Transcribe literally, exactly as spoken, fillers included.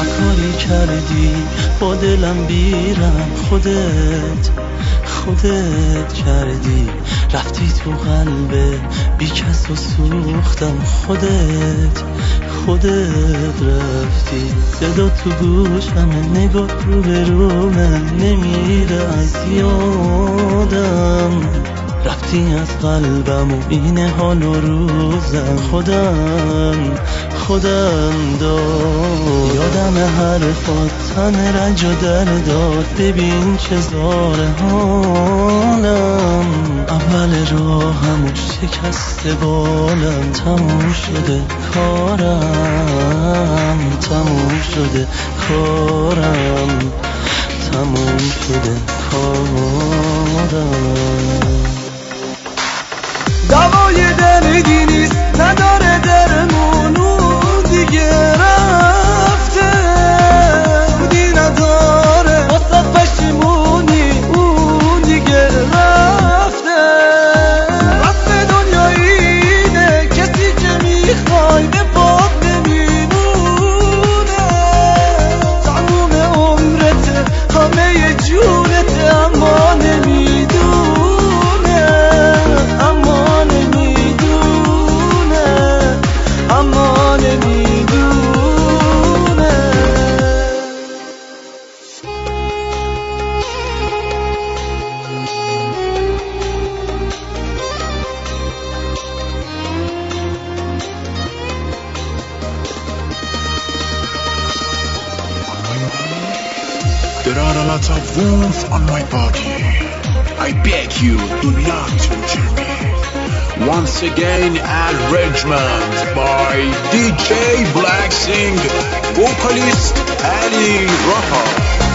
کاری کردی با دلم بیرم، خودت خودت کردی، رفتی تو قلب بی کس و سوختم، خودت خودت رفتی. صدا تو گوشم، نگاه رو به رو من نمیره از یادم، رفتی از قلبم و این حال و روزم، خودم خودم داد. یادم حرفات تن رنج و درداد، ببین چه زاره حالم، اول راهم و شکست بالم، تموم شده کارم، تموم شده کارم، تموم شده کارم. دوای دردی نیست نداره درمون، اون دیگه رفته بودی نداره، واسه پشیمونی اون دیگه رفته. رفت دنیا اینه، کسی که میخوای به پاک نمیمونه، تموم عمرته همه جونته، اما نمیدونه، اما نمیدونه، اما نمیدونه. There are a lot of wounds on my body. I beg you, do not touch me. Once again, arrangement by D J Black Sing, vocalist Ali Raha.